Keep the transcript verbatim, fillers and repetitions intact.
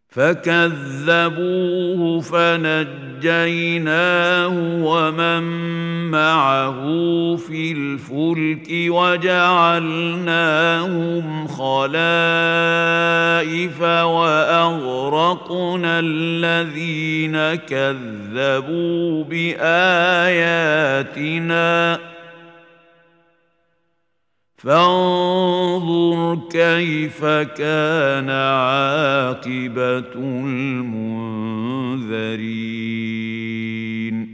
فكذبوه فنجيناه ومن معه في الفلك وجعلناهم خلائف وأغرقنا الذين كذبوا بآياتنا فانظر كيف كان عاقبة المنذرين